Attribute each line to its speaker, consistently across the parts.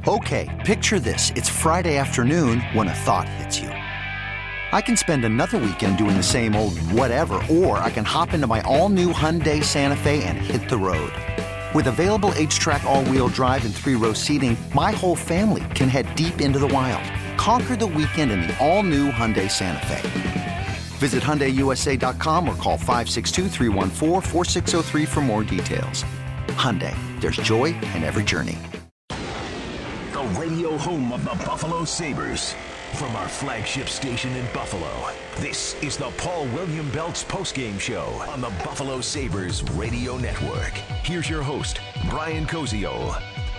Speaker 1: Okay, picture this. It's Friday afternoon when a thought hits you. I can spend another weekend doing the same old whatever, or I can hop into my all-new Hyundai Santa Fe and hit the road. With available H-Track all-wheel drive and 3-row seating, my whole family can head deep into the wild. Conquer the weekend in the all-new Hyundai Santa Fe. Visit HyundaiUSA.com or call 562-314-4603 for more details. Hyundai, there's joy in every journey.
Speaker 2: The radio home of the Buffalo Sabres. From our flagship station in Buffalo, this is the Paul William Belts postgame show on the Buffalo Sabres Radio Network. Here's your host, Brian Koziol.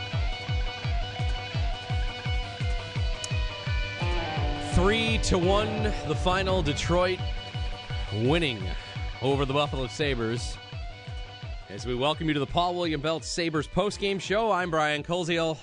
Speaker 3: 3-1, the final. Detroit winning over the Buffalo Sabres. As we welcome you to the Paul William Belts Sabres postgame show, I'm Brian Koziol.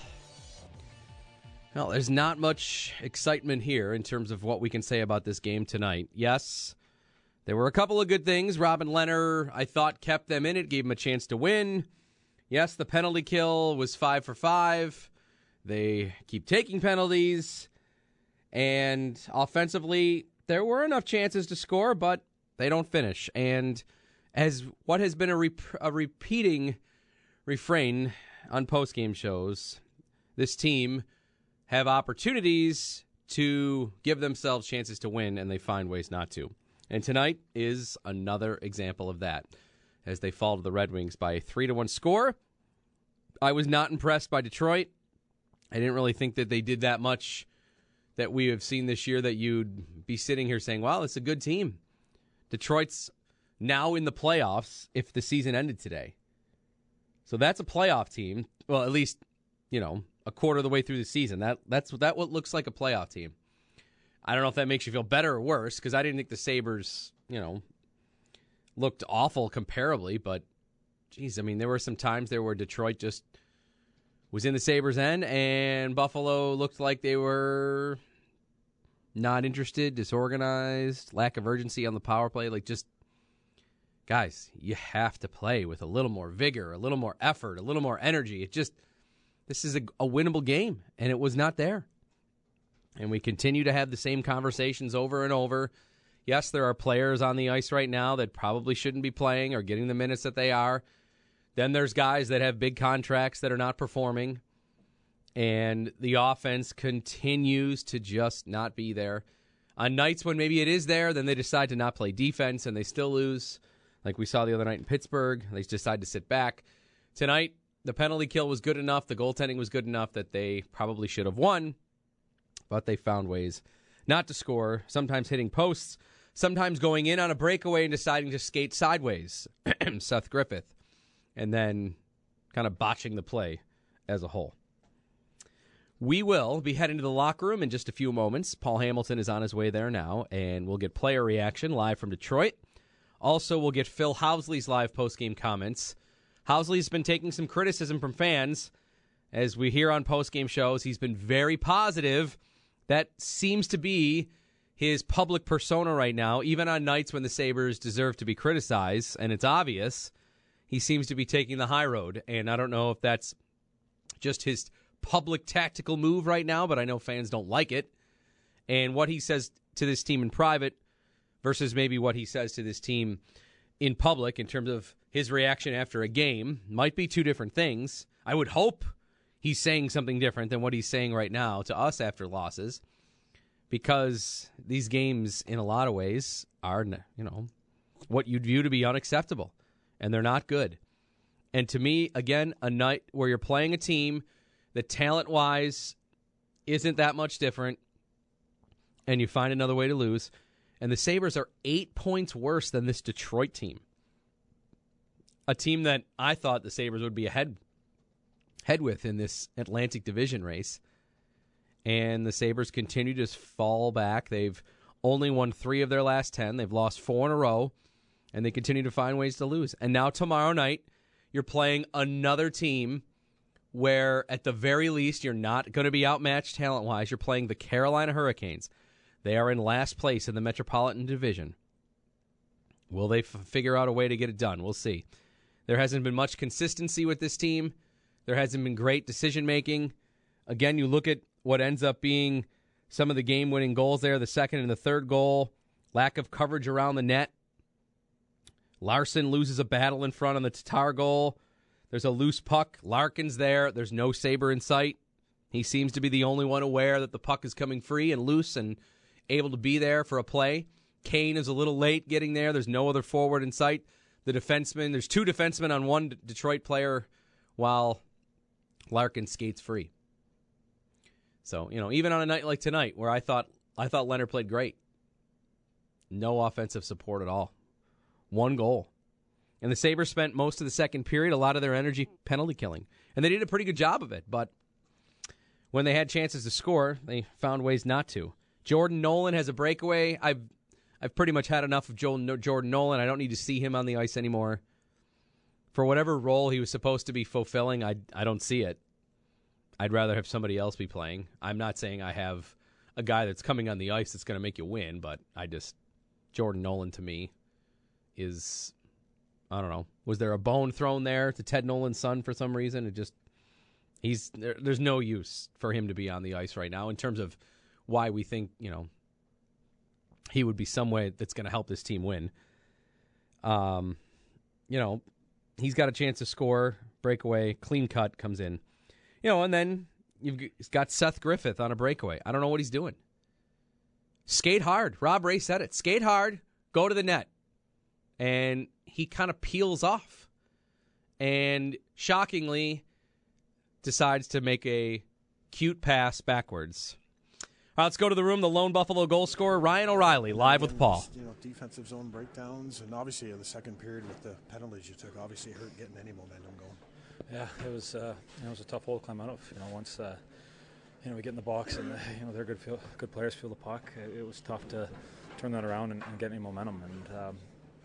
Speaker 3: Well, there's not much excitement here in terms of what we can say about this game tonight. Yes, there were a couple of good things. Robin Lehner, I thought, kept them in it, gave them a chance to win. Yes, the penalty kill was 5 for 5. They keep taking penalties. And offensively, there were enough chances to score, but they don't finish. And as what has been a repeating refrain on postgame shows, this team have opportunities to give themselves chances to win, and they find ways not to. And tonight is another example of that, as they fall to the Red Wings by a 3-1 score. I was not impressed by Detroit. I didn't really think that they did that much that we have seen this year that you'd be sitting here saying, wow, it's a good team. Detroit's now in the playoffs if the season ended today. So that's a playoff team. Well, at least, a quarter of the way through the season. That's what looks like a playoff team. I don't know if that makes you feel better or worse, because I didn't think the Sabres, looked awful comparably, but geez, there were some times there where Detroit just was in the Sabres' end, and Buffalo looked like they were not interested, disorganized, lack of urgency on the power play. Guys, you have to play with a little more vigor, a little more effort, a little more energy. This is a winnable game, and it was not there. And we continue to have the same conversations over and over. Yes, there are players on the ice right now that probably shouldn't be playing or getting the minutes that they are. Then there's guys that have big contracts that are not performing, and the offense continues to just not be there. On nights when maybe it is there, then they decide to not play defense, and they still lose, like we saw the other night in Pittsburgh. They decide to sit back. Tonight, the penalty kill was good enough, the goaltending was good enough that they probably should have won, but they found ways not to score, sometimes hitting posts, sometimes going in on a breakaway and deciding to skate sideways, Seth Griffith, and then kind of botching the play as a whole. We will be heading to the locker room in just a few moments. Paul Hamilton is on his way there now, and we'll get player reaction live from Detroit. Also, we'll get Phil Housley's live postgame comments. Housley's been taking some criticism from fans. As we hear on postgame shows, he's been very positive. That seems to be his public persona right now, even on nights when the Sabres deserve to be criticized, and it's obvious. He seems to be taking the high road, and I don't know if that's just his public tactical move right now, but I know fans don't like it. And what he says to this team in private versus maybe what he says to this team in public in terms of his reaction after a game might be two different things. I would hope he's saying something different than what he's saying right now to us after losses, because these games, in a lot of ways, are, what you'd view to be unacceptable, and they're not good. And to me, again, a night where you're playing a team that talent-wise isn't that much different, and you find another way to lose, and the Sabres are 8 points worse than this Detroit team, a team that I thought the Sabres would be ahead with in this Atlantic Division race. And the Sabres continue to fall back. They've only won 3 of their last 10. They've lost 4 in a row, and they continue to find ways to lose. And now tomorrow night, you're playing another team where, at the very least, you're not going to be outmatched talent-wise. You're playing the Carolina Hurricanes. They are in last place in the Metropolitan Division. Will they figure out a way to get it done? We'll see. There hasn't been much consistency with this team. There hasn't been great decision-making. Again, you look at what ends up being some of the game-winning goals there, the second and the third goal, lack of coverage around the net. Larson loses a battle in front on the Tatar goal. There's a loose puck. Larkin's there. There's no Sabre in sight. He seems to be the only one aware that the puck is coming free and loose and able to be there for a play. Kane is a little late getting there. There's no other forward in sight. The defenseman, there's two defensemen on one Detroit player while Larkin skates free. So, even on a night like tonight where I thought Leonard played great, no offensive support at all. One goal. And the Sabres spent most of the second period, a lot of their energy penalty killing. And they did a pretty good job of it, but when they had chances to score, they found ways not to. Jordan Nolan has a breakaway. I've pretty much had enough of Jordan Nolan. I don't need to see him on the ice anymore. For whatever role he was supposed to be fulfilling, I don't see it. I'd rather have somebody else be playing. I'm not saying I have a guy that's coming on the ice that's going to make you win, but Jordan Nolan to me is, I don't know. Was there a bone thrown there to Ted Nolan's son for some reason? There's no use for him to be on the ice right now in terms of why we think, he would be some way that's going to help this team win. He's got a chance to score, breakaway, clean cut comes in. And then you've got Seth Griffith on a breakaway. I don't know what he's doing. Skate hard. Rob Ray said it. Skate hard, go to the net. And he kind of peels off and shockingly decides to make a cute pass backwards. All right, let's go to the room. The lone Buffalo goal scorer, Ryan O'Reilly, live with Paul.
Speaker 4: Defensive zone breakdowns, and obviously the second period with the penalties you took, obviously hurt getting any momentum going.
Speaker 5: Yeah, it was a tough hole to climb out of. Once we get in the box and they're good players feel the puck. It was tough to turn that around and get any momentum. And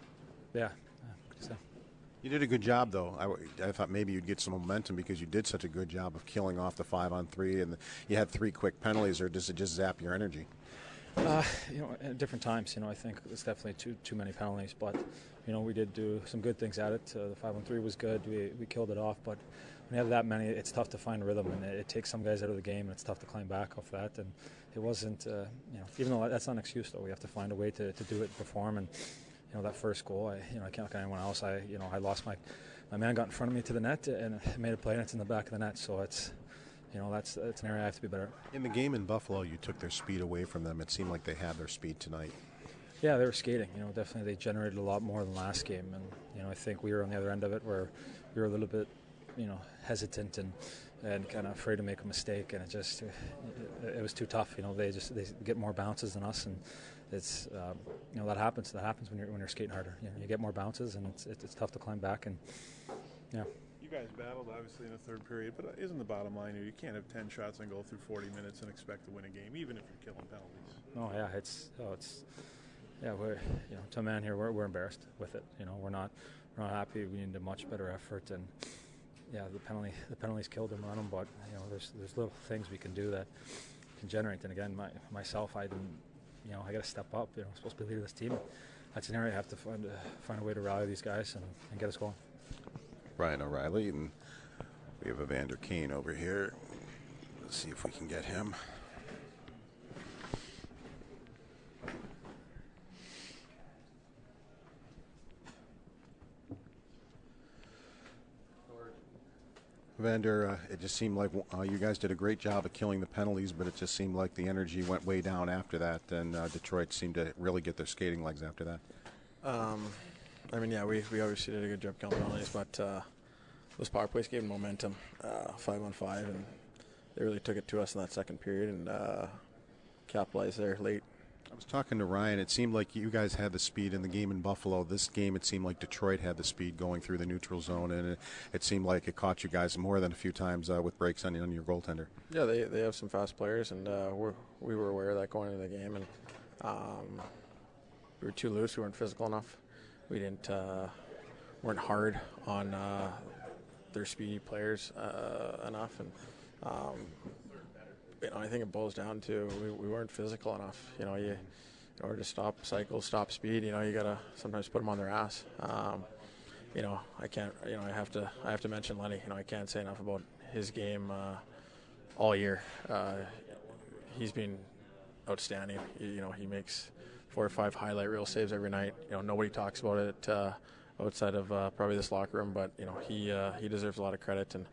Speaker 6: You did a good job, though. I thought maybe you'd get some momentum because you did such a good job of killing off the 5-on-3, and you had 3 quick penalties, or does it just zap your energy?
Speaker 5: At different times, I think it's definitely too many penalties, but, we did do some good things at it. The 5-on-3 was good. We killed it off, but when you have that many, it's tough to find rhythm, and it takes some guys out of the game, and it's tough to climb back off that. And it wasn't, even though that's not an excuse, though, we have to find a way to do it and perform. And that first goal, I can't look at anyone else. I lost my man got in front of me to the net and made a play, and it's in the back of the net. So it's, that's an area I have to be better.
Speaker 6: In the game in Buffalo, you took their speed away from them. It seemed like they had their speed tonight.
Speaker 5: Yeah, they were skating. Definitely they generated a lot more than last game, and I think we were on the other end of it where we were a little bit, hesitant and kind of afraid to make a mistake, and it was too tough. They get more bounces than us, and it's that happens. That happens when you're skating harder. You get more bounces, and it's tough to climb back. And yeah.
Speaker 7: You guys battled obviously in the third period, but isn't the bottom line you can't have 10 shots and go through 40 minutes and expect to win a game, even if you're killing penalties.
Speaker 5: Oh yeah, we're to a man here we're embarrassed with it. We're not happy. We need a much better effort, and yeah, the penalties killed him on them. But there's little things we can do that can generate. And again, myself, I didn't. I got to step up. I'm supposed to be leader of this team. That's an area I have to find a way to rally these guys and get us going.
Speaker 6: Ryan O'Reilly, and we have Evander Kane over here. Let's see if we can get him. Evander, it just seemed like you guys did a great job of killing the penalties, but it just seemed like the energy went way down after that, and Detroit seemed to really get their skating legs after that.
Speaker 8: We obviously did a good job killing penalties, but those power plays gave them momentum, 5-on-5, and they really took it to us in that second period and capitalized there late.
Speaker 6: I was talking to Ryan. It seemed like you guys had the speed in the game in Buffalo. This game, it seemed like Detroit had the speed going through the neutral zone, and it seemed like it caught you guys more than a few times with breaks on your goaltender.
Speaker 8: Yeah, they have some fast players, and we were aware of that going into the game, and we were too loose. We weren't physical enough. We weren't hard on their speedy players enough, and I think it boils down to we weren't physical enough. In order to stop cycles, stop speed, you gotta sometimes put them on their ass. I can't. I have to mention Lenny. I can't say enough about his game all year. He's been outstanding. He makes 4 or 5 highlight reel saves every night. Nobody talks about it outside of probably this locker room, but he deserves a lot of credit. And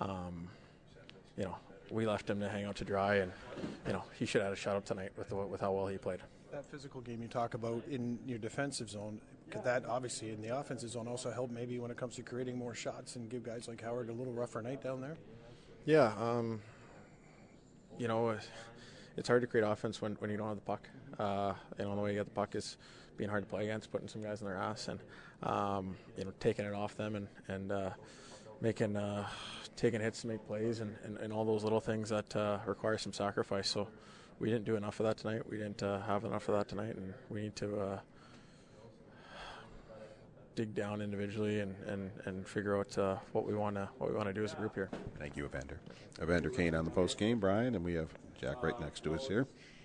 Speaker 8: we left him to hang out to dry, and he should have had a shutout tonight with how well he played.
Speaker 4: That physical game you talk about in your defensive zone, could that obviously in the offensive zone also help maybe when it comes to creating more shots and give guys like Howard a little rougher night down there?
Speaker 8: Yeah, it's hard to create offense when you don't have the puck. The way you get the puck is being hard to play against, putting some guys in their ass, and taking it off them and taking hits to make plays and all those little things that require some sacrifice. So we didn't do enough of that tonight. We didn't have enough of that tonight, and we need to dig down individually and figure out what we want to do as a group here.
Speaker 6: Thank you, Evander. Evander Kane on the post game, Brian, and we have Jack right next to us here.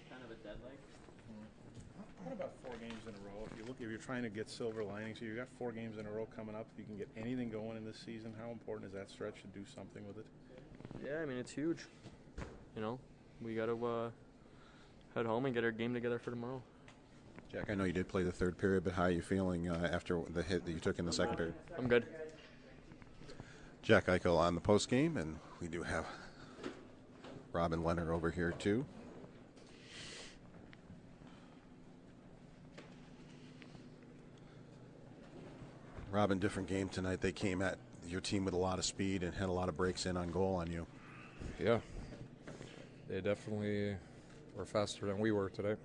Speaker 7: What about 4 games in a row? If you're trying to get silver linings here, you got 4 games in a row coming up. If you can get anything going in this season, how important is that stretch to do something with it?
Speaker 9: Yeah, I mean, it's huge. We got to head home and get our game together for tomorrow.
Speaker 6: Jack, I know you did play the third period, but how are you feeling after the hit that you took in the second period?
Speaker 9: I'm good.
Speaker 6: Jack Eichel on the post game, and we do have Robin Leonard over here too. Robin, different game tonight. They came at your team with a lot of speed and had a lot of breaks in on goal on you.
Speaker 10: Yeah, they definitely were faster than we were today.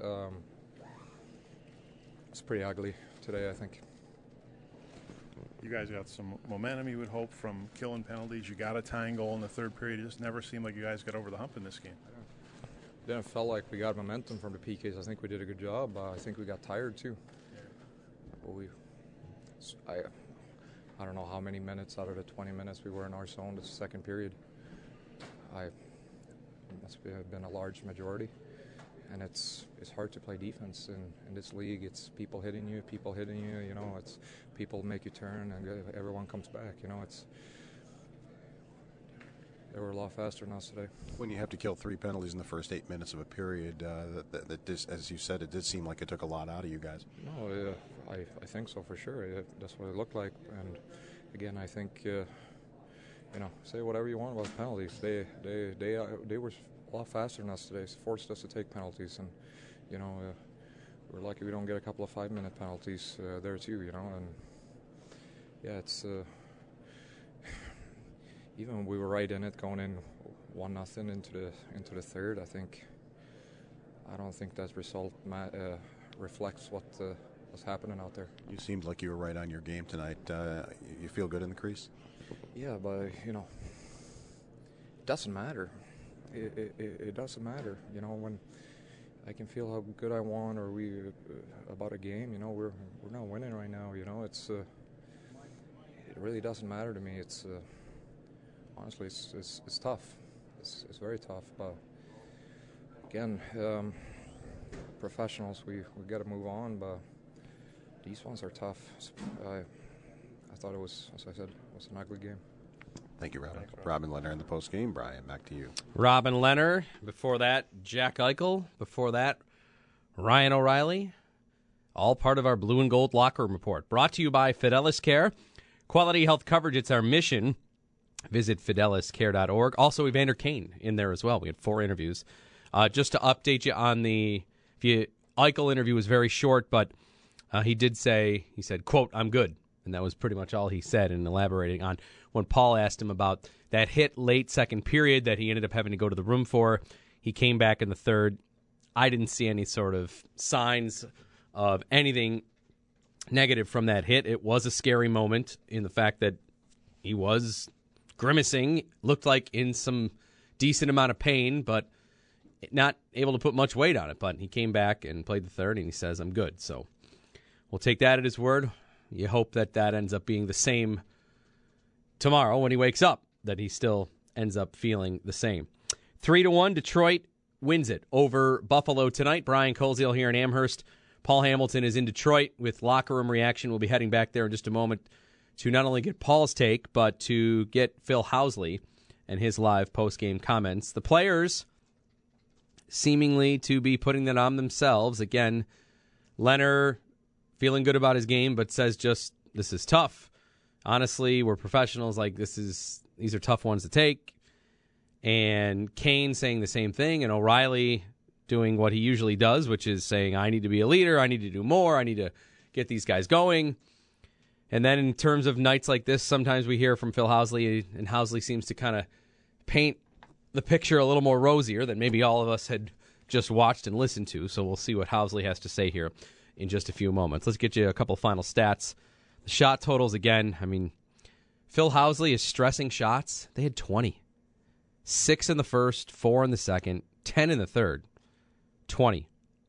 Speaker 10: It's pretty ugly today, I think.
Speaker 7: You guys got some momentum, you would hope, from killing penalties. You got a tying goal in the third period. It just never seemed like you guys got over the hump in this game.
Speaker 10: Didn't feel like we got momentum from the PKs. I think we did a good job. I think we got tired too. But I don't know how many minutes out of the 20 minutes we were in our zone this second period. It must have been a large majority. And it's hard to play defense in this league. It's people hitting you. It's people make you turn, and everyone comes back. They were a lot faster than us today.
Speaker 6: When you have to kill 3 penalties in the first 8 minutes of a period, as you said, it did seem like it took a lot out of you guys.
Speaker 10: No, I think so for sure. That's what it looked like. And again, I think say whatever you want about penalties. They were a lot faster than us today. It's forced us to take penalties, and we're lucky we don't get a couple of 5-minute penalties there too. And yeah, it's even when we were right in it, going in 1-0 into the third. I don't think that result reflects what's happening out there.
Speaker 6: You seemed like you were right on your game tonight. You feel good in the crease?
Speaker 10: Yeah, but it doesn't matter. It doesn't matter, when I can feel how good I want or we about a game. We're not winning right now. It's it really doesn't matter to me. It's honestly it's tough. It's very tough. But again, professionals, we got to move on. But these ones are tough. I thought it was, as I said, it was an ugly game.
Speaker 6: Thank you, Robin. Thanks, Robin Leonard in the post game. Brian, back to you.
Speaker 3: Robin Leonard. Before that, Jack Eichel. Before that, Ryan O'Reilly. All part of our Blue and Gold Locker Room Report. Brought to you by Fidelis Care. Quality health coverage, it's our mission. Visit fideliscare.org. Also, Evander Kane in there as well. We had 4 interviews. Just to update you on the Eichel interview was very short, but he said, quote, "I'm good." And that was pretty much all he said, and elaborating on when Paul asked him about that hit late second period that he ended up having to go to the room for. He came back in the third. I didn't see any sort of signs of anything negative from that hit. It was a scary moment in the fact that he was grimacing, looked like in some decent amount of pain, but not able to put much weight on it. But he came back and played the third, and he says, "I'm good." So we'll take that at his word. You hope that ends up being the same tomorrow when he wakes up, that he still ends up feeling the same. 3-1, Detroit wins it over Buffalo tonight. Brian Koziel here in Amherst. Paul Hamilton is in Detroit with locker room reaction. We'll be heading back there in just a moment to not only get Paul's take, but to get Phil Housley and his live post-game comments. The players seemingly to be putting that on themselves. Again, Leonard feeling good about his game, but says just, this is tough. Honestly, we're professionals. Like, these are tough ones to take. And Kane saying the same thing, and O'Reilly doing what he usually does, which is saying, I need to be a leader, I need to do more, I need to get these guys going. And then in terms of nights like this, sometimes we hear from Phil Housley, and Housley seems to kind of paint the picture a little more rosier than maybe all of us had just watched and listened to. So we'll see what Housley has to say here in just a few moments. Let's get you a couple final stats. The shot totals again. I mean, Phil Housley is stressing shots. They had 20. 6 in the first, 4 in the second, 10 in the third, 20.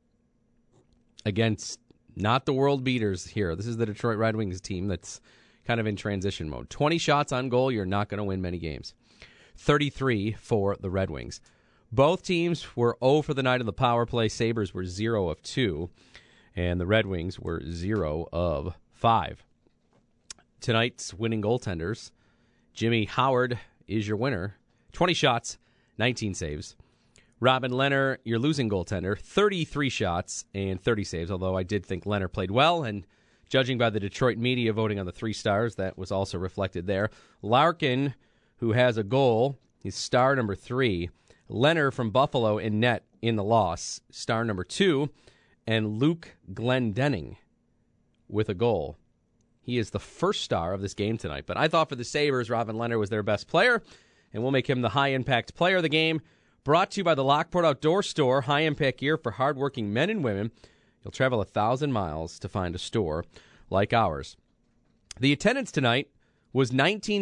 Speaker 3: Against not the world beaters here. This is the Detroit Red Wings team that's kind of in transition mode. 20 shots on goal, you're not going to win many games. 33 for the Red Wings. Both teams were 0 for the night on the power play. Sabres were 0 of 2, and the Red Wings were 0 of 5. Tonight's winning goaltenders, Jimmy Howard is your winner. 20 shots, 19 saves. Robin Lehner, your losing goaltender, 33 shots and 30 saves, although I did think Lehner played well, and judging by the Detroit media voting on the 3 stars, that was also reflected there. Larkin, who has a goal, he's star number 3. Lehner from Buffalo in net in the loss, star number 2. And Luke Glendening with a goal. He is the first star of this game tonight. But I thought for the Sabres, Robin Lehner was their best player, and we'll make him the high-impact player of the game. Brought to you by the Lockport Outdoor Store, high-impact gear for hardworking men and women. You'll travel 1,000 miles to find a store like ours. The attendance tonight was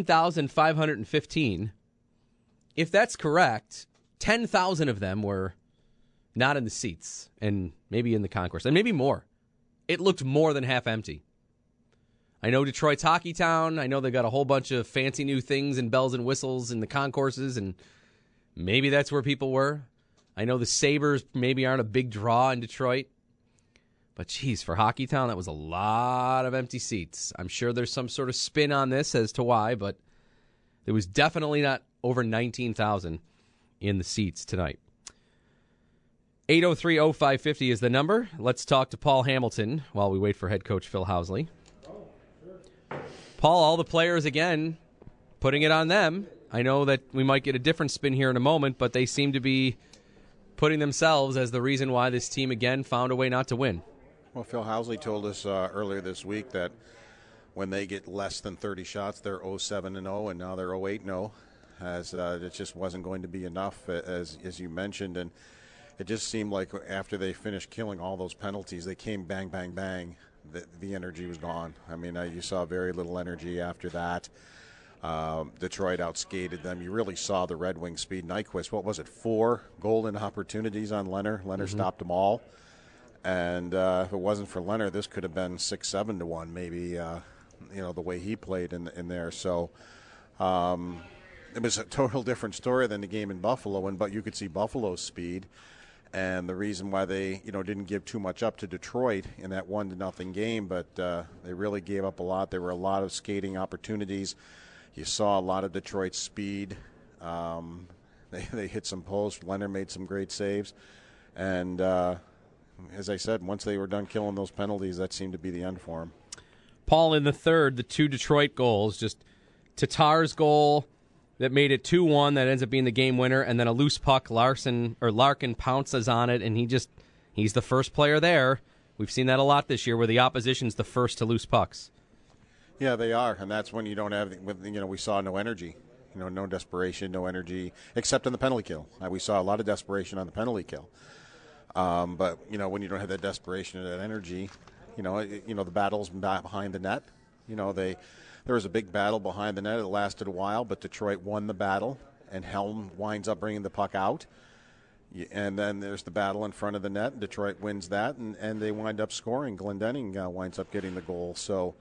Speaker 3: 19,515. If that's correct, 10,000 of them were not in the seats and maybe in the concourse, and maybe more. It looked more than half empty. I know Detroit's hockey town. I know they got a whole bunch of fancy new things and bells and whistles in the concourses, and maybe that's where people were. I know the Sabres maybe aren't a big draw in Detroit. But, geez, for hockey town, that was a lot of empty seats. I'm sure there's some sort of spin on this as to why, but there was definitely not over 19,000 in the seats tonight. 803-0550 is the number. Let's talk to Paul Hamilton while we wait for head coach Phil Housley. Paul, all the players, again, putting it on them. I know that we might get a different spin here in a moment, but they seem to be putting themselves as the reason why this team, again, found a way not to win.
Speaker 6: Well, Phil Housley told us earlier this week that when they get less than 30 shots, they're 0-7-0, and now they're 0-8-0, as it just wasn't going to be enough, as you mentioned. And it just seemed like after they finished killing all those penalties, they came bang, bang, bang. The energy was gone. I mean, you saw very little energy after that. Detroit outskated them. You really saw the Red Wings speed. Nyquist, what was it, 4 golden opportunities on Lehner? Lehner stopped them all. And if it wasn't for Lehner, this could have been 6-7-1, maybe, the way he played in there. So it was a total different story than the game in Buffalo, but you could see Buffalo's speed. And the reason why they, didn't give too much up to Detroit in that 1-0 game, but they really gave up a lot. There were a lot of skating opportunities. You saw a lot of Detroit's speed. They hit some posts. Lehner made some great saves. And as I said, once they were done killing those penalties, that seemed to be the end for them.
Speaker 3: Paul, in the third, the 2 Detroit goals, just Tatar's goal that made it 2-1, that ends up being the game winner, and then a loose puck, Larkin pounces on it, and he's the first player there. We've seen that a lot this year, where the opposition's the first to loose pucks.
Speaker 6: Yeah, they are, and that's when you don't have, we saw no energy, no desperation, no energy, except in the penalty kill. We saw a lot of desperation on the penalty kill. But, when you don't have that desperation and that energy, the battle's behind the net. There was a big battle behind the net. It lasted a while, but Detroit won the battle, and Helm winds up bringing the puck out. And then there's the battle in front of the net. Detroit wins that, and they wind up scoring. Glendening winds up getting the goal. So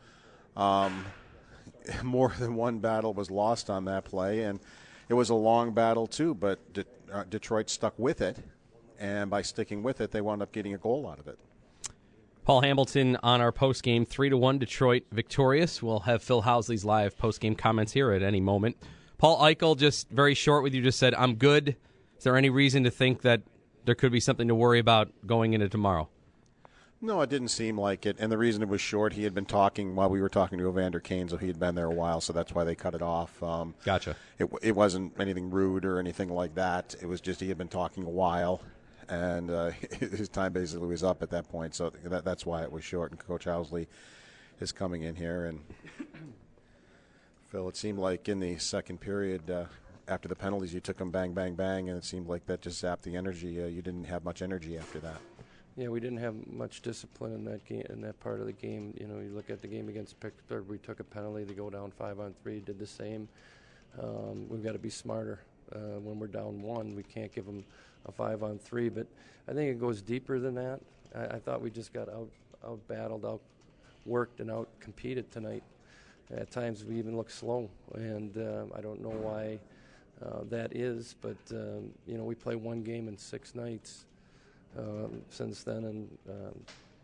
Speaker 6: more than one battle was lost on that play, and it was a long battle too, but Detroit stuck with it, and by sticking with it, they wound up getting a goal out of it.
Speaker 3: Paul Hamilton on our postgame, 3-1 Detroit victorious. We'll have Phil Housley's live postgame comments here at any moment. Paul Eichel, just very short with you, just said, I'm good. Is there any reason to think that there could be something to worry about going into tomorrow?
Speaker 6: No, it didn't seem like it. And the reason it was short, he had been talking while we were talking to Evander Kane, so he had been there a while, so that's why they cut it off.
Speaker 3: Gotcha.
Speaker 6: It wasn't anything rude or anything like that. It was just he had been talking a while, and his time basically was up at that point, so that's why it was short. And Coach Housley is coming in here. And Phil, it seemed like in the second period, after the penalties, you took them bang, bang, bang, and it seemed like that just zapped the energy. You didn't have much energy after that.
Speaker 11: Yeah, we didn't have much discipline in that game, in that part of the game. You know, you look at the game against Pittsburgh, we took a penalty to go down 5-on-3, did the same. We've got to be smarter. When we're down 1, we can't give them a 5-on-3, but I think it goes deeper than that. I thought we just got out-battled, out-worked, and out-competed tonight. At times we even look slow, and I don't know why that is, but, you know, we play 1 game in 6 nights. Since then, and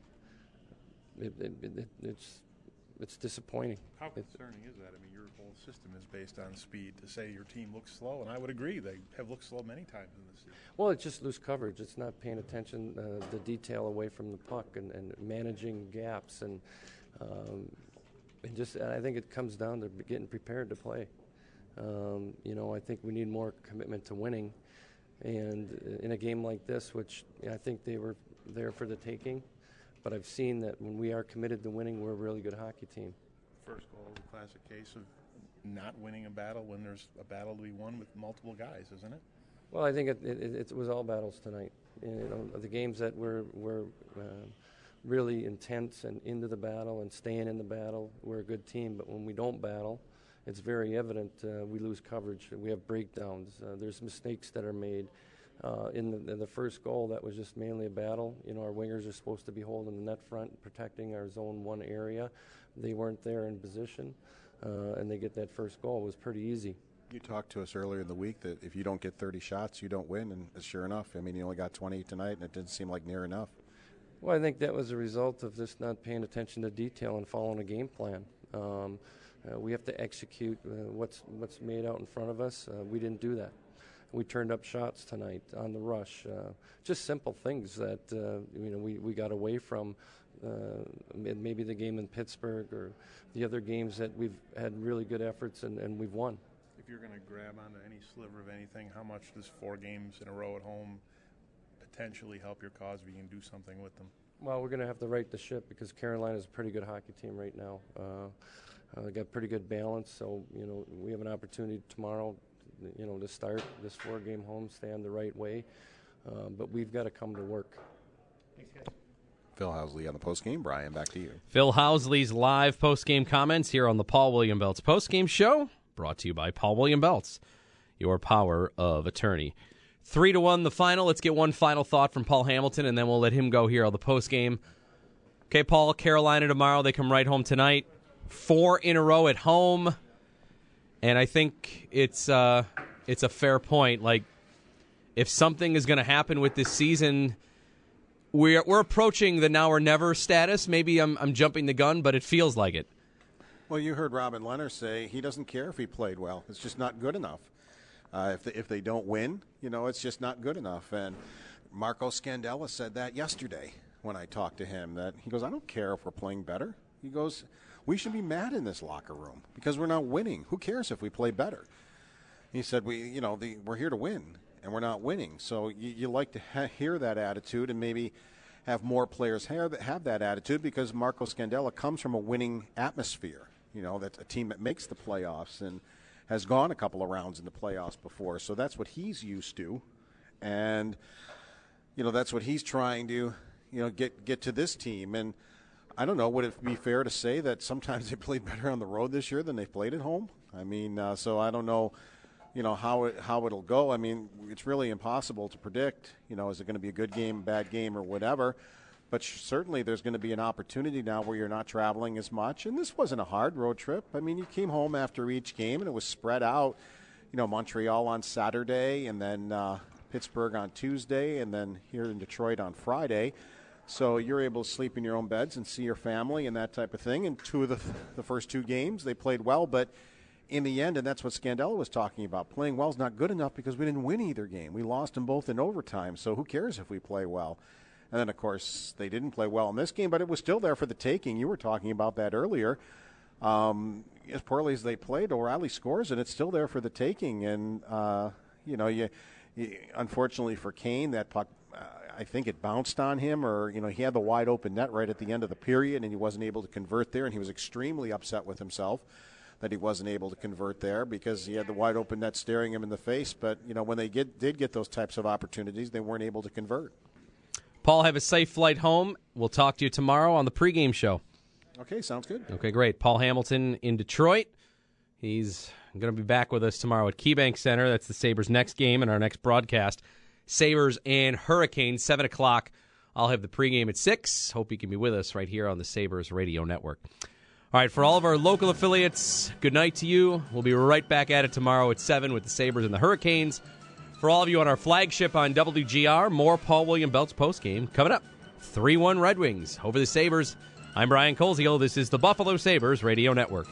Speaker 11: it's disappointing.
Speaker 7: How concerning is that? I mean, your whole system is based on speed. To say your team looks slow, and I would agree, they have looked slow many times in this season.
Speaker 11: Well, it's just loose coverage. It's not paying attention the detail away from the puck and managing gaps and just I think it comes down to getting prepared to play. You know, I think we need more commitment to winning. And in a game like this, which I think they were there for the taking, but I've seen that when we are committed to winning, we're a really good hockey team.
Speaker 7: First goal is a classic case of not winning a battle when there's a battle to be won with multiple guys, isn't it?
Speaker 11: Well, I think it was all battles tonight. You know, the games that were really intense and into the battle and staying in the battle, we're a good team. But when we don't battle, it's very evident we lose coverage. We have breakdowns. There's mistakes that are made. In the first goal, that was just mainly a battle. You know, our wingers are supposed to be holding the net front, protecting our zone 1 area. They weren't there in position, and they get that first goal. It was pretty easy.
Speaker 6: You talked to us earlier in the week that if you don't get 30 shots, you don't win, and sure enough, I mean, you only got 20 tonight, and it didn't seem like near enough.
Speaker 11: Well, I think that was a result of just not paying attention to detail and following a game plan. We have to execute what's made out in front of us. We didn't do that. We turned up shots tonight on the rush. Just simple things that you know we got away from. Maybe the game in Pittsburgh or the other games that we've had really good efforts and we've won.
Speaker 7: If you're going to grab onto any sliver of anything, how much does 4 games in a row at home potentially help your cause if you can do something with them?
Speaker 11: Well, we're going to have to right the ship because Carolina is a pretty good hockey team right now. They got pretty good balance, so you know we have an opportunity tomorrow, you know, to start this 4-game homestand the right way. But we've got to come to work.
Speaker 3: Thanks, guys.
Speaker 6: Phil Housley on the postgame. Brian, back to you.
Speaker 3: Phil Housley's live postgame comments here on the Paul William Belts postgame show, brought to you by Paul William Belts, your power of attorney. 3-1 the final. Let's get one final thought from Paul Hamilton, and then we'll let him go here on the postgame. Okay, Paul, Carolina tomorrow. They come right home tonight. 4 in a row at home, and I think it's a fair point. Like, if something is going to happen with this season, we're approaching the now or never status. Maybe I'm jumping the gun, but it feels like it.
Speaker 6: Well, you heard Robin Leonard say he doesn't care if he played well. It's just not good enough. If they don't win, you know, it's just not good enough. And Marco Scandella said that yesterday when I talked to him. That he goes, I don't care if we're playing better. He goes, we should be mad in this locker room because we're not winning. Who cares if we play better? He said, we're here to win, and we're not winning. So you like to hear that attitude and maybe have more players have that attitude because Marco Scandella comes from a winning atmosphere. You know, that's a team that makes the playoffs and has gone a couple of rounds in the playoffs before. So that's what he's used to. And, you know, that's what he's trying to, you know, get to this team. And I don't know, would it be fair to say that sometimes they played better on the road this year than they played at home? I mean, so I don't know, you know, how it'll go. I mean, it's really impossible to predict, you know, is it going to be a good game, bad game, or whatever. But certainly there's going to be an opportunity now where you're not traveling as much. And this wasn't a hard road trip. I mean, you came home after each game, and it was spread out. You know, Montreal on Saturday, and then Pittsburgh on Tuesday, and then here in Detroit on Friday. So you're able to sleep in your own beds and see your family and that type of thing. And 2 of the first 2 games, they played well, but in the end, and that's what Scandella was talking about, playing well is not good enough because we didn't win either game. We lost them both in overtime, so who cares if we play well? And then, of course, they didn't play well in this game, but it was still there for the taking. You were talking about that earlier. As poorly as they played, O'Reilly scores, and it's still there for the taking. And, unfortunately for Kane, that puck, I think it bounced on him, or, he had the wide open net right at the end of the period, and he wasn't able to convert there, and he was extremely upset with himself that he wasn't able to convert there because he had the wide open net staring him in the face. But, when they did get those types of opportunities, they weren't able to convert.
Speaker 3: Paul, have a safe flight home. We'll talk to you tomorrow on the pregame show.
Speaker 6: Okay, sounds good.
Speaker 3: Okay, great. Paul Hamilton in Detroit. He's going to be back with us tomorrow at KeyBank Center. That's the Sabres' next game and our next broadcast. Sabres and Hurricanes, 7 o'clock. I'll have the pregame at 6. Hope you can be with us right here on the Sabres Radio Network. All right, for all of our local affiliates, good night to you. We'll be right back at it tomorrow at 7 with the Sabres and the Hurricanes. For all of you on our flagship on WGR, more Paul William Belts postgame coming up. 3-1 Red Wings over the Sabres. I'm Brian Koziel. This is the Buffalo Sabres Radio Network.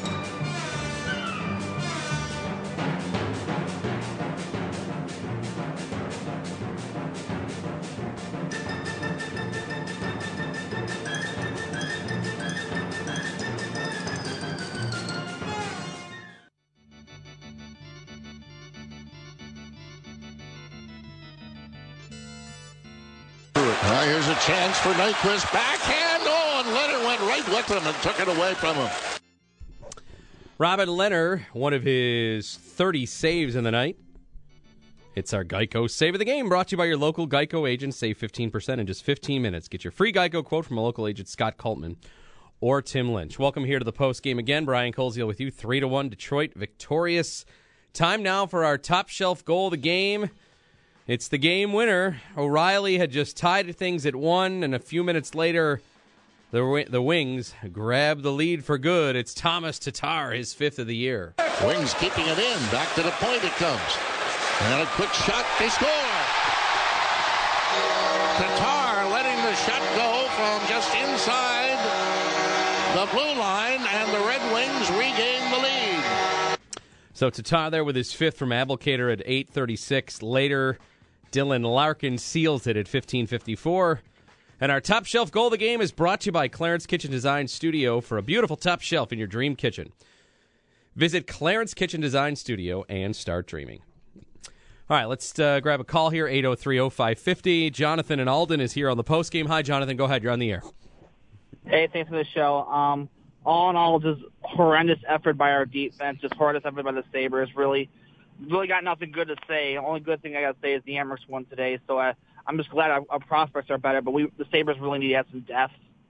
Speaker 12: Here's a chance for Nyquist. Backhand. Oh, and Leonard went right with him and took it away from him.
Speaker 3: Robin Leonard, one of his 30 saves in the night. It's our Geico Save of the Game, brought to you by your local Geico agent. Save 15% in just 15 minutes. Get your free Geico quote from a local agent, Scott Coltman or Tim Lynch. Welcome here to the post game again. Brian Koziel with you. 3-1 Detroit victorious. Time now for our top shelf goal of the game. It's the game winner. O'Reilly had just tied things at 1, and a few minutes later, the Wings grab the lead for good. It's Thomas Tatar, his 5th of the year.
Speaker 12: Wings keeping it in. Back to the point it comes. And a quick shot. They score. Tatar letting the shot go from just inside the blue line, and the Red Wings regain the lead.
Speaker 3: So Tatar there with his 5th from Abelkader at 8:36. Later, Dylan Larkin seals it at 15:54. And our top shelf goal of the game is brought to you by Clarence Kitchen Design Studio for a beautiful top shelf in your dream kitchen. Visit Clarence Kitchen Design Studio and start dreaming. All right, let's grab a call here, 803-0550. Jonathan in Alden is here on the postgame. Hi, Jonathan. Go ahead. You're on the air.
Speaker 13: Hey, thanks for the show. All in all, just horrendous effort by our defense, just horrendous effort by the Sabres. Really got nothing good to say. The only good thing I got to say is the Amherst won today, so I'm just glad our prospects are better, but the Sabres really need to have some depth.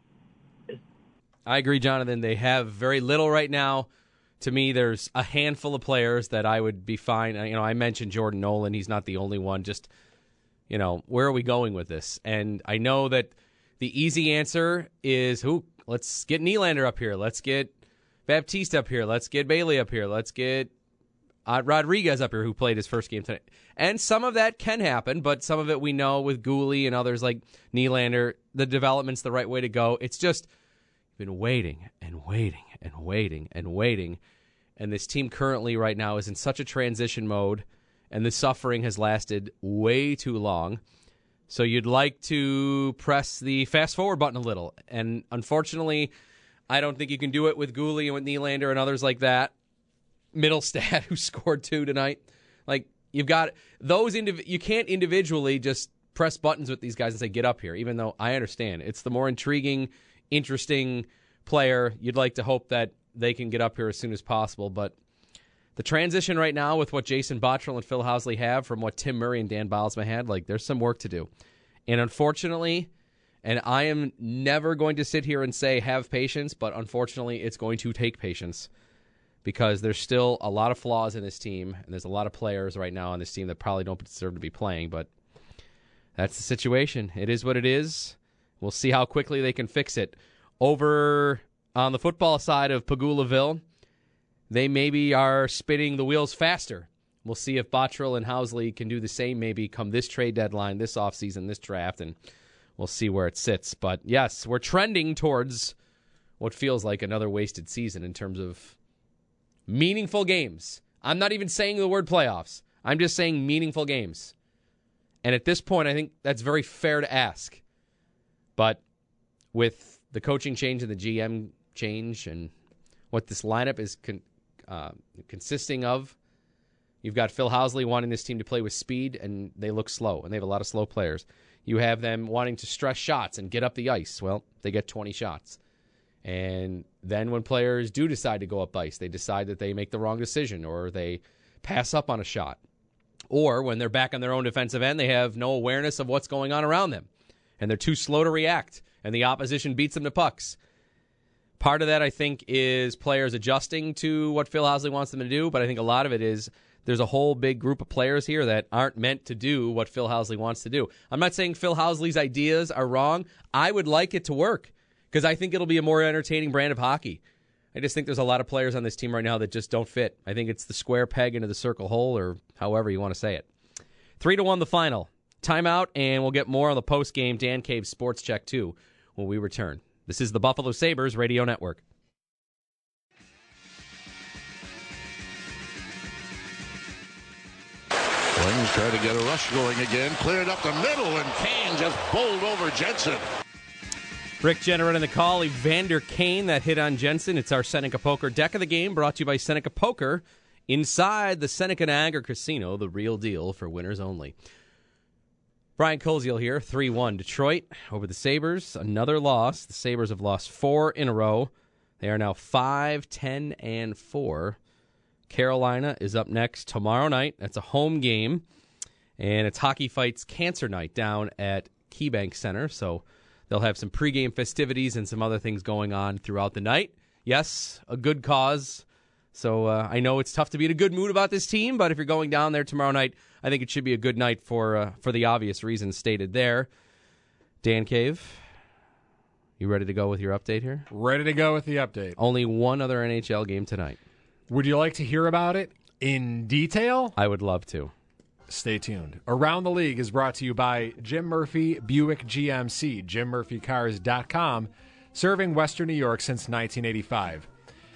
Speaker 3: I agree, Jonathan. They have very little right now. To me, there's a handful of players that I would be fine. I mentioned Jordan Nolan. He's not the only one. Just, where are we going with this? And I know that the easy answer is, let's get Nylander up here. Let's get Baptiste up here. Let's get Bailey up here. Let's get Rodriguez up here, who played his first game tonight. And some of that can happen, but some of it we know with Gooley and others like Nylander, the development's the right way to go. It's just been waiting and waiting and waiting and waiting. And this team currently right now is in such a transition mode, and the suffering has lasted way too long. So you'd like to press the fast-forward button a little. And unfortunately, I don't think you can do it with Gooley and with Nylander and others like that. Middlestad, who scored 2 tonight. Like, you've got those you can't individually just press buttons with these guys and say, get up here, even though I understand. It's the more intriguing, interesting player. You'd like to hope that they can get up here as soon as possible. But the transition right now with what Jason Botterill and Phil Housley have from what Tim Murray and Dan Bilesma had, there's some work to do. And unfortunately, and I am never going to sit here and say have patience, but unfortunately it's going to take patience because there's still a lot of flaws in this team, and there's a lot of players right now on this team that probably don't deserve to be playing, but that's the situation. It is what it is. We'll see how quickly they can fix it. Over on the football side of Pagulaville, they maybe are spinning the wheels faster. We'll see if Botterill and Housley can do the same maybe come this trade deadline, this offseason, this draft, and we'll see where it sits. But, yes, we're trending towards what feels like another wasted season in terms of Meaningful games. I'm not even saying the word playoffs. I'm just saying meaningful games. And at this point, I think that's very fair to ask. But with the coaching change and the GM change and what this lineup is consisting of, you've got Phil Housley wanting this team to play with speed, and they look slow, and they have a lot of slow players. You have them wanting to stress shots and get up the ice. Well, they get 20 shots. And then when players do decide to go up ice, they decide that they make the wrong decision or they pass up on a shot. Or when they're back on their own defensive end, they have no awareness of what's going on around them. And they're too slow to react, and the opposition beats them to pucks. Part of that, I think, is players adjusting to what Phil Housley wants them to do, but I think a lot of it is there's a whole big group of players here that aren't meant to do what Phil Housley wants to do. I'm not saying Phil Housley's ideas are wrong. I would like it to work because I think it'll be a more entertaining brand of hockey. I just think there's a lot of players on this team right now that just don't fit. I think it's the square peg into the circle hole, or however you want to say it. 3-1 the final. Timeout, and we'll get more on the post-game Dan Cave Sports Check 2 when we return. This is the Buffalo Sabres Radio Network.
Speaker 12: Wings try to get a rush going again. Cleared up the middle, and Kane just bowled over Jensen.
Speaker 3: Rick Jenner in the call. Evander Kane, that hit on Jensen. It's our Seneca Poker Deck of the Game, brought to you by Seneca Poker. Inside the Seneca Niagara Casino, the real deal for winners only. Brian Koziel here, 3-1 Detroit over the Sabres. Another loss. The Sabres have lost 4 in a row. They are now 5-10-4. Carolina is up next tomorrow night. That's a home game, and it's Hockey Fights Cancer Night down at KeyBank Center, so they'll have some pregame festivities and some other things going on throughout the night. Yes, a good cause. So I know it's tough to be in a good mood about this team, but if you're going down there tomorrow night, I think it should be a good night for the obvious reasons stated there. Dan Cave, you ready to go with your update here?
Speaker 14: Ready to go with the update.
Speaker 3: Only one other NHL game tonight.
Speaker 14: Would you like to hear about it in detail?
Speaker 3: I would love to.
Speaker 14: Stay tuned. Around the League is brought to you by Jim Murphy Buick GMC, JimMurphyCars.com, serving Western New York since 1985.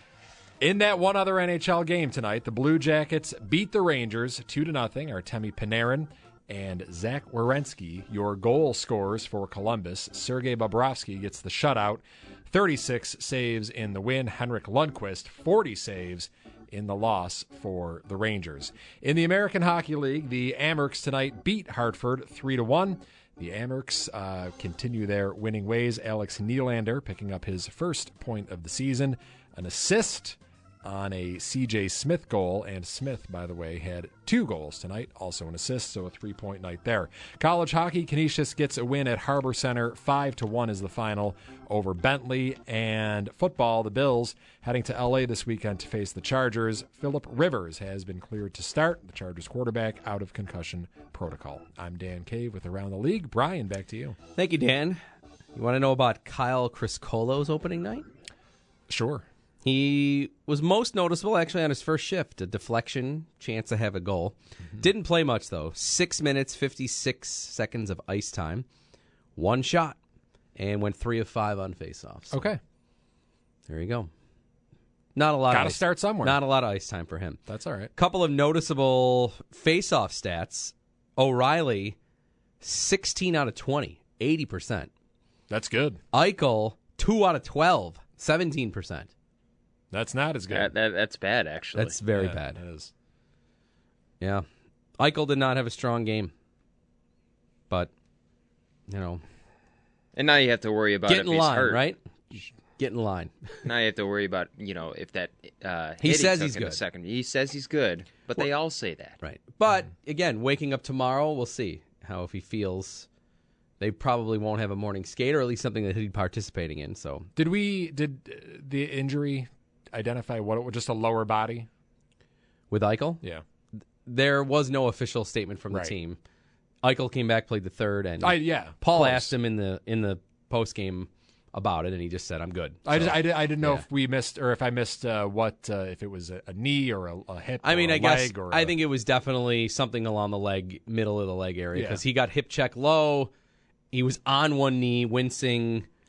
Speaker 14: In that one other NHL game tonight, the Blue Jackets beat the Rangers 2-0. Artemi Panarin and Zach Werenski, your goal scorers for Columbus. Sergei Bobrovsky gets the shutout. 36 saves in the win. Henrik Lundqvist, 40 saves in the loss for the Rangers. In the American Hockey League, the Amherst tonight beat Hartford 3-1. The Amherst continue their winning ways. Alex Nylander picking up his first point of the season. An assist on a C.J. Smith goal, and Smith, by the way, had 2 goals tonight, also an assist, so a 3-point night there. College hockey, Canisius gets a win at Harbor Center. 5-1 is the final over Bentley. And football, the Bills heading to L.A. this weekend to face the Chargers. Phillip Rivers has been cleared to start, the Chargers quarterback, out of concussion protocol. I'm Dan Cave with Around the League. Brian, back to you.
Speaker 3: Thank you, Dan. You want to know about Kyle Criscolo's opening night?
Speaker 14: Sure.
Speaker 3: He was most noticeable, actually, on his first shift. A deflection, chance to have a goal. Mm-hmm. Didn't play much, though. 6 minutes, 56 seconds of ice time. 1 shot, and went 3 of 5 on faceoffs.
Speaker 14: Okay.
Speaker 3: There you go. Not a lot.
Speaker 14: Got to start somewhere.
Speaker 3: Not a lot of ice time for him.
Speaker 14: That's all right.
Speaker 3: Couple of noticeable faceoff stats. O'Reilly, 16 out of 20, 80%.
Speaker 14: That's good.
Speaker 3: Eichel, 2 out of 12, 17%.
Speaker 14: That's not as good.
Speaker 15: That's bad, actually.
Speaker 3: That's very bad.
Speaker 14: It is.
Speaker 3: Yeah. Eichel did not have a strong game. But, you know.
Speaker 15: And now you have to worry about
Speaker 3: get in
Speaker 15: if he's
Speaker 3: line,
Speaker 15: hurt.
Speaker 3: Right? Get in line.
Speaker 15: Now you have to worry about, if that
Speaker 3: he says
Speaker 15: took
Speaker 3: he's
Speaker 15: in
Speaker 3: good.
Speaker 15: A second. He says he's good, but they all say that.
Speaker 3: Right. But, again, waking up tomorrow, we'll see how if he feels. They probably won't have a morning skate, or at least something that he'd be participating in. So,
Speaker 14: did the injury identify what it was? Just a lower body
Speaker 3: with Eichel?
Speaker 14: Yeah.
Speaker 3: There was no official statement from the team. Eichel came back, played the third, and Paul asked him in the post game about it, and he just said, "I'm good." So,
Speaker 14: I didn't know if we missed, or if I missed if it was a knee or a hip.
Speaker 3: I mean,
Speaker 14: or a
Speaker 3: I guess
Speaker 14: leg or
Speaker 3: I think it was definitely something along the leg, middle of the leg area, because he got hip check low. He was on one knee, wincing.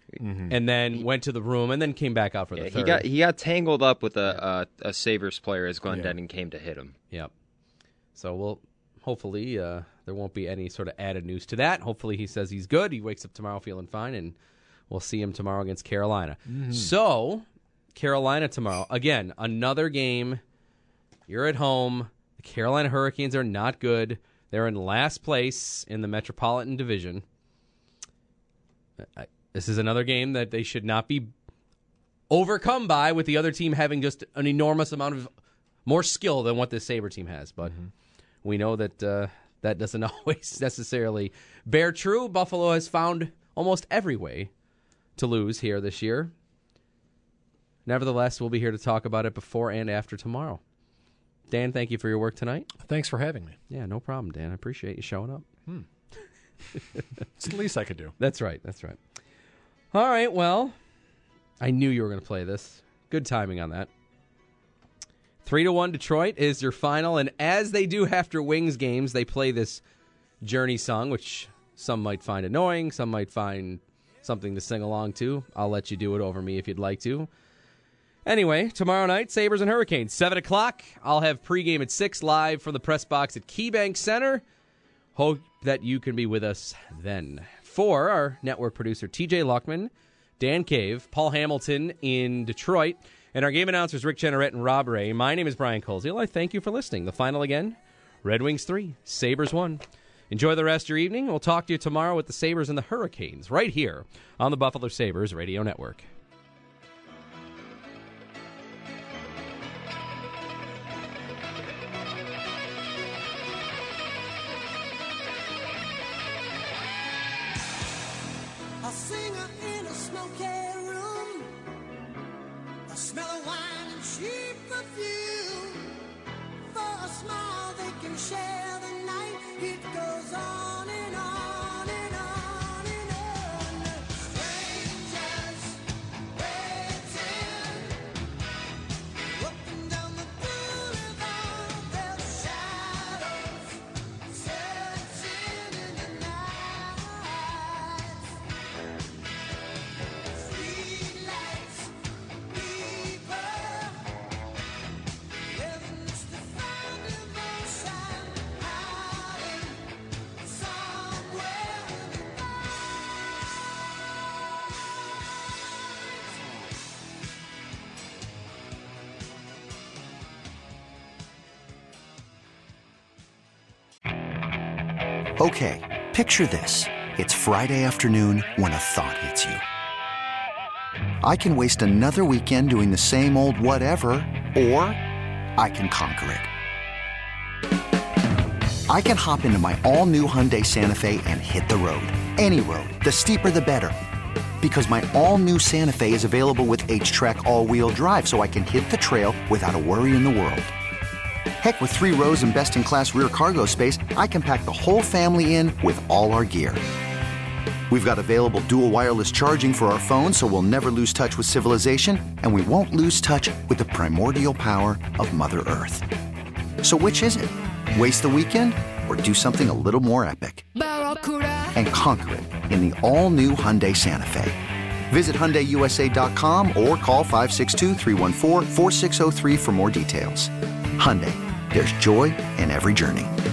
Speaker 3: and then went to the room and then came back out for the third.
Speaker 15: He got tangled up with a Sabres player as Glendening came to hit him.
Speaker 3: Yep. So hopefully there won't be any sort of added news to that. Hopefully he says he's good. He wakes up tomorrow feeling fine, and we'll see him tomorrow against Carolina. So Carolina tomorrow. Again, another game. You're at home. The Carolina Hurricanes are not good. They're in last place in the Metropolitan Division. This is another game that they should not be overcome by, with the other team having just an enormous amount of more skill than what this Sabre team has. But we know that that doesn't always necessarily bear true. Buffalo has found almost every way to lose here this year. Nevertheless, we'll be here to talk about it before and after tomorrow. Dan, thank you for your work tonight.
Speaker 14: Thanks for having me.
Speaker 3: Yeah, no problem, Dan. I appreciate you showing up.
Speaker 14: It's the least I could do.
Speaker 3: That's right. All right, well, I knew you were going to play this. Good timing on that. 3-1 Detroit is your final, and as they do after Wings games, they play this Journey song, which some might find annoying, some might find something to sing along to. I'll let you do it over me if you'd like to. Anyway, tomorrow night, Sabres and Hurricanes, 7 o'clock. I'll have pregame at 6 live from the press box at KeyBank Center. Hope that you can be with us then. For our network producer, TJ Luckman, Dan Cave, Paul Hamilton in Detroit, and our game announcers, Rick Jenneret and Rob Ray, my name is Brian Koziel. I thank you for listening. The final again, Red Wings 3, Sabres 1. Enjoy the rest of your evening. We'll talk to you tomorrow with the Sabres and the Hurricanes right here on the Buffalo Sabres Radio Network.
Speaker 16: A singer in a smoky room, a smell of wine and cheap perfume. For a smile they can share the night. It goes on and on and on and on. Strangers waiting, walking down the boulevard, their shadows searching in the night.
Speaker 1: Okay, picture this. It's Friday afternoon when a thought hits you. I can waste another weekend doing the same old whatever, or I can conquer it. I can hop into my all-new Hyundai Santa Fe and hit the road. Any road. The steeper, the better. Because my all-new Santa Fe is available with H-Track all-wheel drive, so I can hit the trail without a worry in the world. Heck, with 3 rows and best-in-class rear cargo space, I can pack the whole family in with all our gear. We've got available dual wireless charging for our phones, so we'll never lose touch with civilization, and we won't lose touch with the primordial power of Mother Earth. So which is it? Waste the weekend or do something a little more epic? And conquer it in the all-new Hyundai Santa Fe. Visit HyundaiUSA.com or call 562-314-4603 for more details. Hyundai, there's joy in every journey.